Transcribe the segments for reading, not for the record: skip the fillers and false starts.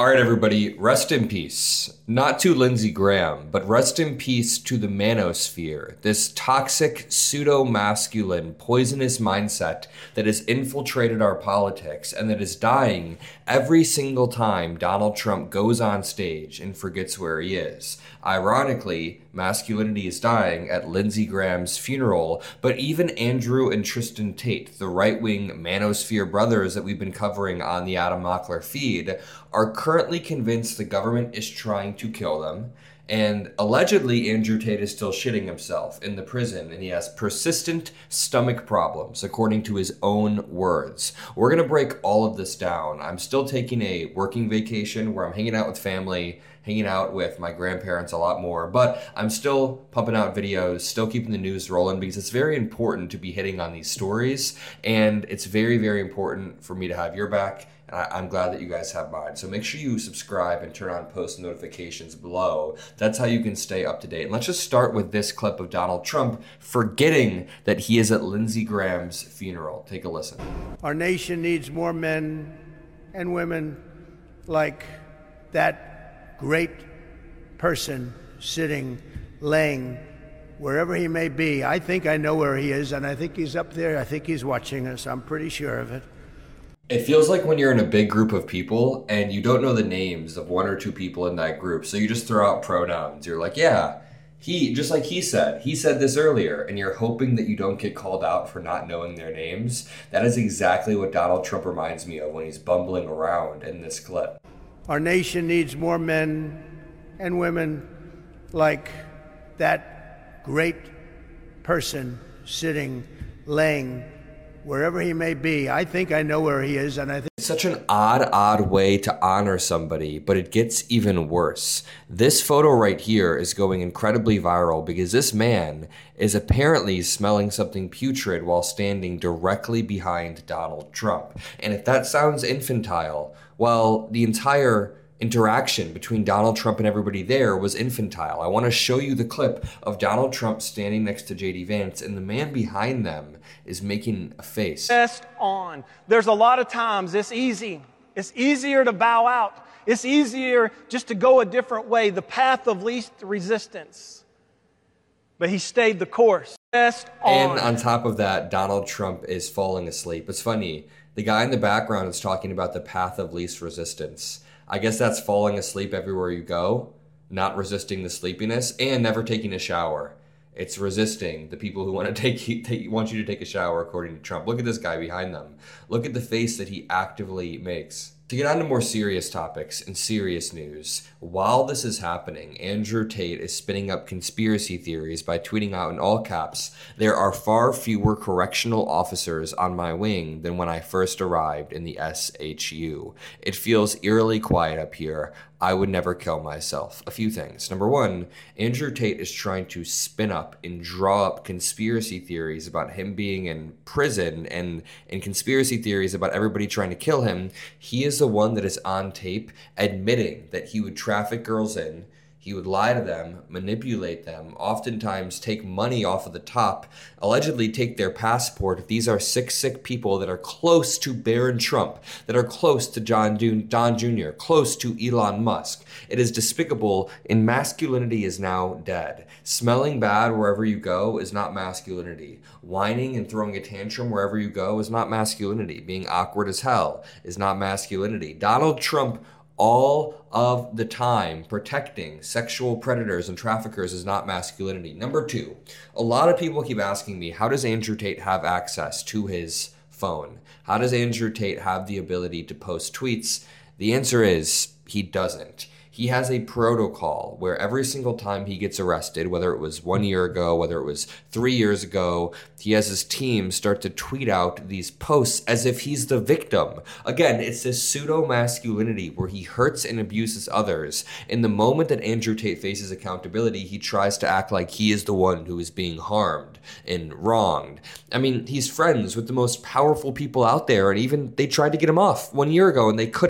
All right, everybody, rest in peace. Not to Lindsey Graham, but rest in peace to the manosphere, this toxic, pseudo-masculine, poisonous mindset that has infiltrated our politics and that is dying every single time Donald Trump goes on stage and forgets where he is. Ironically, masculinity is dying at Lindsey Graham's funeral, but even Andrew and Tristan Tate, the right-wing manosphere brothers that we've been covering on the Adam Mockler feed, are currently convinced the government is trying to kill them. And allegedly, Andrew Tate is still shitting himself in the prison, and he has persistent stomach problems, according to his own words. We're going to break all of this down. I'm still taking a working vacation where I'm hanging out with family, hanging out with my grandparents a lot more, but I'm still pumping out videos, still keeping the news rolling, because it's very important to be hitting on these stories, and it's very, very important for me to have your back. I'm glad that you guys have mine. So make sure you subscribe and turn on post notifications below. That's how you can stay up to date. And let's just start with this clip of Donald Trump forgetting that he is at Lindsey Graham's funeral. Take a listen. Our nation needs more men and women like that great person sitting, laying, wherever he may be. I think I know where he is, and I think he's up there. I think he's watching us. I'm pretty sure of it. It feels like when you're in a big group of people and you don't know the names of one or two people in that group, so you just throw out pronouns. You're like, yeah, just like he said this earlier, and you're hoping that you don't get called out for not knowing their names. That is exactly what Donald Trump reminds me of when he's bumbling around in this clip. Our nation needs more men and women like that great person sitting, laying, wherever he may be. I think I know where he is, and I think it's such an odd way to honor somebody, but it gets even worse. This photo right here is going incredibly viral because this man is apparently smelling something putrid while standing directly behind Donald Trump. And if that sounds infantile, well, the entire interaction between Donald Trump and everybody there was infantile. I want to show you the clip of Donald Trump standing next to JD Vance, and the man behind them is making a face. Best on. There's a lot of times it's easy. It's easier to bow out. It's easier just to go a different way, the path of least resistance. But he stayed the course. Best on. And on top of that, Donald Trump is falling asleep. It's funny. The guy in the background is talking about the path of least resistance. I guess that's falling asleep everywhere you go, not resisting the sleepiness, and never taking a shower. It's resisting the people who want to want you to take a shower, according to Trump. Look at this guy behind them. Look at the face that he actively makes. To get on to more serious topics and serious news, while this is happening, Andrew Tate is spinning up conspiracy theories by tweeting out in all caps, "There are far fewer correctional officers on my wing than when I first arrived in the SHU. It feels eerily quiet up here. I would never kill myself." A few things. Number one, Andrew Tate is trying to spin up and draw up conspiracy theories about him being in prison and conspiracy theories about everybody trying to kill him. He is the one that is on tape admitting that he would traffic girls in. He would lie to them, manipulate them, oftentimes take money off of the top, allegedly take their passport. These are sick people that are close to Barron Trump, that are close to Don Jr., close to Elon Musk. It is despicable, and masculinity is now dead. Smelling bad wherever you go is not masculinity. Whining and throwing a tantrum wherever you go is not masculinity. Being awkward as hell is not masculinity. Donald Trump all of the time protecting sexual predators and traffickers is not masculinity. Number two, a lot of people keep asking me, how does Andrew Tate have access to his phone? How does Andrew Tate have the ability to post tweets? The answer is he doesn't. He has a protocol where every single time he gets arrested, whether it was 1 year ago, whether it was 3 years ago, he has his team start to tweet out these posts as if he's the victim. Again, it's this pseudo-masculinity where he hurts and abuses others. In the moment that Andrew Tate faces accountability, he tries to act like he is the one who is being harmed and wronged. I mean, he's friends with the most powerful people out there, and even they tried to get him off 1 year ago and they couldn't.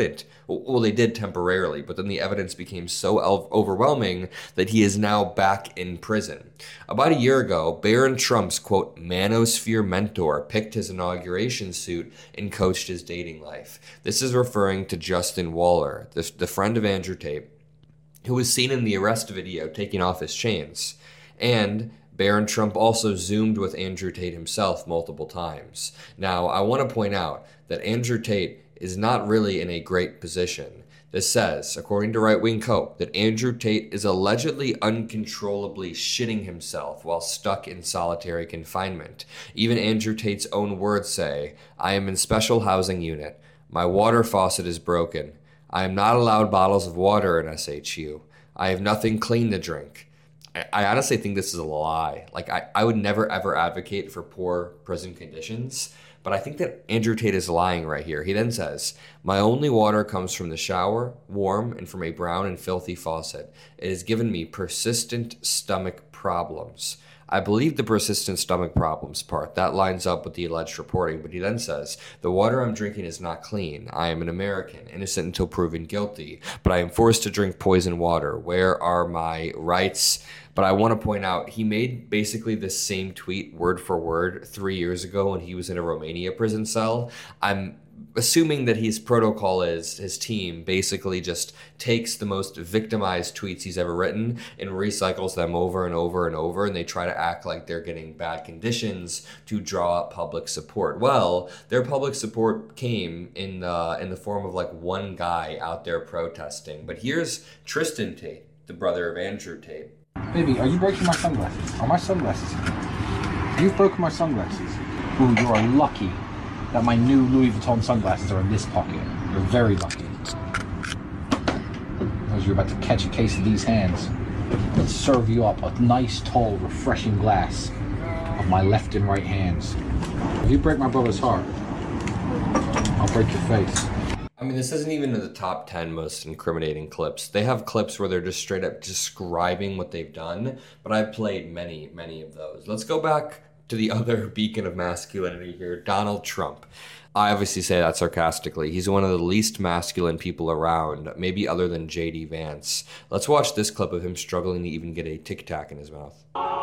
Well, they did temporarily, but then the evidence became so overwhelming that he is now back in prison. About a year ago, Barron Trump's, quote, manosphere mentor picked his inauguration suit and coached his dating life. This is referring to Justin Waller, the friend of Andrew Tate, who was seen in the arrest video taking off his chains. And Barron Trump also Zoomed with Andrew Tate himself multiple times. Now, I want to point out that Andrew Tate is not really in a great position. This says, according to Right Wing Co., that Andrew Tate is allegedly uncontrollably shitting himself while stuck in solitary confinement. Even Andrew Tate's own words say, "I am in special housing unit. My water faucet is broken. I am not allowed bottles of water in SHU. I have nothing clean to drink." I honestly think this is a lie. Like, I would never, ever advocate for poor prison conditions, but I think that Andrew Tate is lying right here. He then says, "My only water comes from the shower, warm, and from a brown and filthy faucet. It has given me persistent stomach problems." I believe the persistent stomach problems part. That lines up with the alleged reporting. But he then says, "The water I'm drinking is not clean. I am an American, innocent until proven guilty. But I am forced to drink poison water. Where are my rights?" But I want to point out, he made basically the same tweet word for word 3 years ago when he was in a Romania prison cell. I'm assuming that his protocol is his team basically just takes the most victimized tweets he's ever written and recycles them over and over and over, and they try to act like they're getting bad conditions to draw up public support. Well, their public support came in the form of like one guy out there protesting. But here's Tristan Tate, the brother of Andrew Tate. "Baby, are you breaking my sunglasses? Are my sunglasses here? You've broken my sunglasses. Ooh, you are lucky that my new Louis Vuitton sunglasses are in this pocket. You're very lucky. Because you're about to catch a case of these hands and serve you up a nice, tall, refreshing glass of my left and right hands. If you break my brother's heart, I'll break your face." I mean, this isn't even in the top 10 most incriminating clips. They have clips where they're just straight up describing what they've done, but I've played many, many of those. Let's go back to the other beacon of masculinity here, Donald Trump. I obviously say that sarcastically. He's one of the least masculine people around, maybe other than J.D. Vance. Let's watch this clip of him struggling to even get a Tic Tac in his mouth.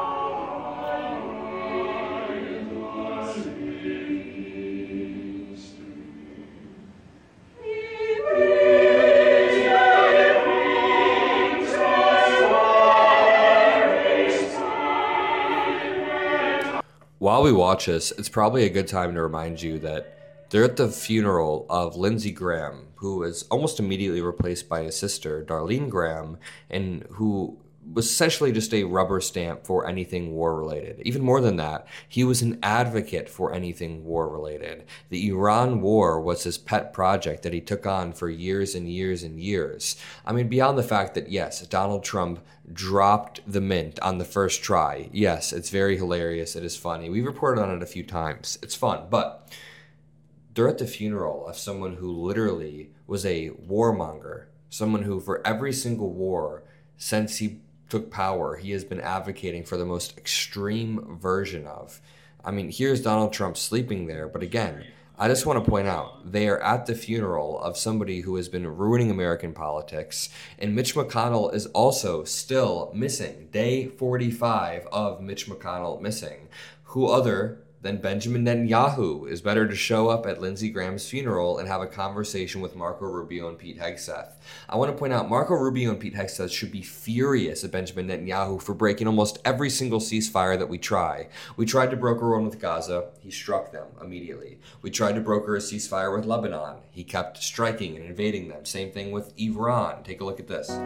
While we watch this, it's probably a good time to remind you that they're at the funeral of Lindsey Graham, who was almost immediately replaced by his sister, Darlene Graham, and who was essentially just a rubber stamp for anything war-related. Even more than that, he was an advocate for anything war-related. The Iran war was his pet project that he took on for years and years and years. I mean, beyond the fact that, yes, Donald Trump dropped the mint on the first try. Yes, it's very hilarious. It is funny. We've reported on it a few times. It's fun, but they're at the funeral of someone who literally was a warmonger, someone who, for every single war since he took power, he has been advocating for the most extreme version of. I mean, here's Donald Trump sleeping there, but again, I just want to point out, they are at the funeral of somebody who has been ruining American politics, and Mitch McConnell is also still missing. Day 45 of Mitch McConnell missing. Who other than Benjamin Netanyahu is better to show up at Lindsey Graham's funeral and have a conversation with Marco Rubio and Pete Hegseth? I want to point out, Marco Rubio and Pete Hegseth should be furious at Benjamin Netanyahu for breaking almost every single ceasefire that we try. We tried to broker one with Gaza. He struck them immediately. We tried to broker a ceasefire with Lebanon. He kept striking and invading them. Same thing with Iran. Take a look at this.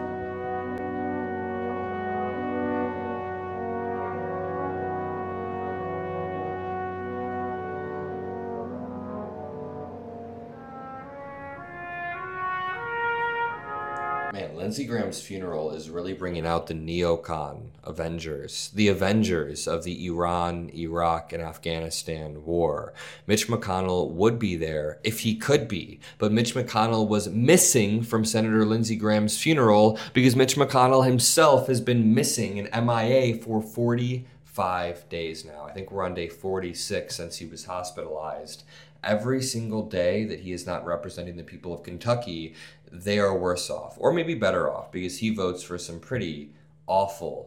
Man, Lindsey Graham's funeral is really bringing out the neocon Avengers, the Avengers of the Iran, Iraq, and Afghanistan war. Mitch McConnell would be there if he could be, but Mitch McConnell was missing from Senator Lindsey Graham's funeral because Mitch McConnell himself has been missing and MIA for 45 days now. I think we're on day 46 since he was hospitalized. every single day that he is not representing the people of Kentucky, they are worse off, or maybe better off, because he votes for some pretty awful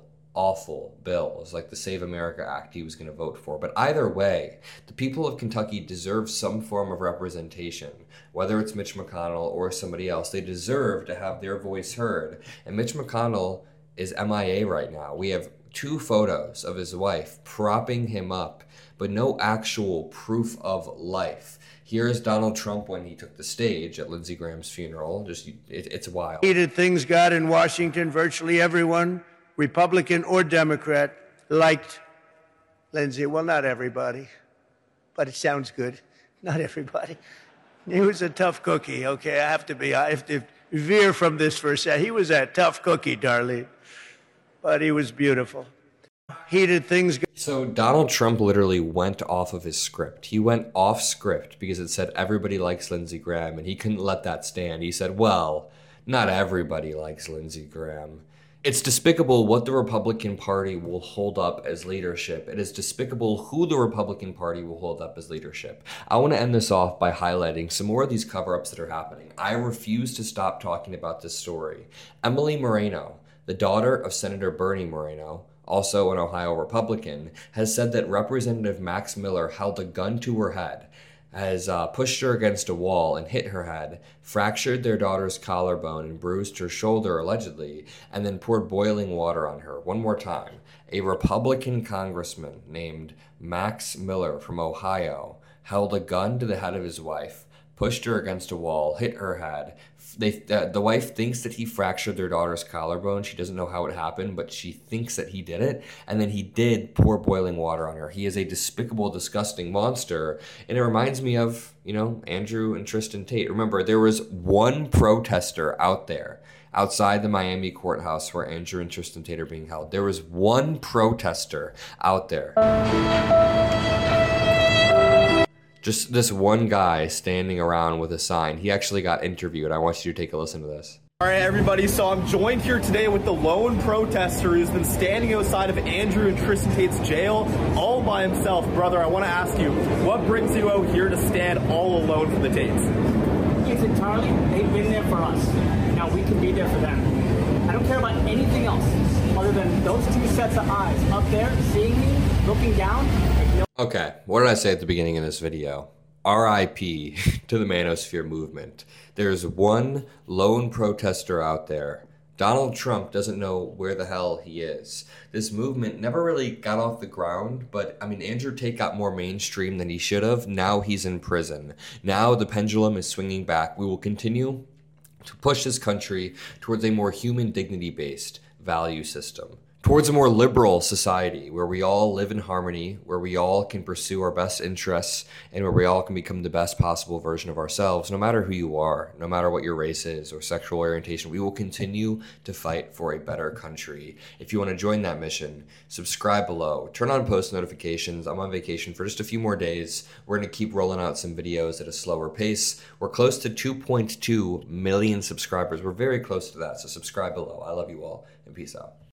bills, like the Save America Act he was going to vote for. But either way, the people of Kentucky deserve some form of representation, whether it's Mitch McConnell or somebody else. They deserve to have their voice heard. And Mitch McConnell is MIA right now. We have 2 photos of his wife propping him up, but no actual proof of life. Here's Donald Trump when he took the stage at Lindsey Graham's funeral. It's wild. Heated things got in Washington. Virtually everyone, Republican or Democrat, liked Lindsey. Well, not everybody, but it sounds good. Not everybody. He was a tough cookie, okay? I have to veer from this for a second. He was a tough cookie, Darlene, but he was beautiful. Heated things. So Donald Trump literally went off of his script. He went off script because it said everybody likes Lindsey Graham, and he couldn't let that stand. He said, well, not everybody likes Lindsey Graham. It's despicable what the Republican Party will hold up as leadership. It is despicable who the Republican Party will hold up as leadership. I want to end this off by highlighting some more of these cover-ups that are happening. I refuse to stop talking about this story. Emily Moreno, the daughter of Senator Bernie Moreno, also an Ohio Republican, has said that Representative Max Miller held a gun to her head, has pushed her against a wall and hit her head, fractured their daughter's collarbone and bruised her shoulder allegedly, and then poured boiling water on her. One more time. A Republican congressman named Max Miller from Ohio held a gun to the head of his wife, pushed her against a wall, hit her head. The wife thinks that he fractured their daughter's collarbone. She doesn't know how it happened, but she thinks that he did it. And then he did pour boiling water on her. He is a despicable, disgusting monster. And it reminds me of, Andrew and Tristan Tate. Remember, there was one protester out there outside the Miami courthouse where Andrew and Tristan Tate are being held. There was one protester out there. Just this one guy standing around with a sign. He actually got interviewed. I want you to take a listen to this. All right, everybody, so I'm joined here today with the lone protester who's been standing outside of Andrew and Tristan Tate's jail all by himself. Brother, I want to ask you, what brings you out here to stand all alone for the Tates? It's entirely, they've been there for us. Now we can be there for them. I don't care about anything else other than those 2 sets of eyes up there seeing me, looking down. Okay, what did I say at the beginning of this video? R.I.P. to the Manosphere movement. There's one lone protester out there. Donald Trump doesn't know where the hell he is. This movement never really got off the ground, but Andrew Tate got more mainstream than he should have. Now he's in prison. Now the pendulum is swinging back. We will continue to push this country towards a more human dignity-based value system, towards a more liberal society where we all live in harmony, where we all can pursue our best interests, and where we all can become the best possible version of ourselves, no matter who you are, no matter what your race is or sexual orientation. We will continue to fight for a better country. If you want to join that mission, subscribe below, turn on post notifications. I'm on vacation for just a few more days. We're going to keep rolling out some videos at a slower pace. We're close to 2.2 million subscribers. We're very close to that, so subscribe below. I love you all, and peace out.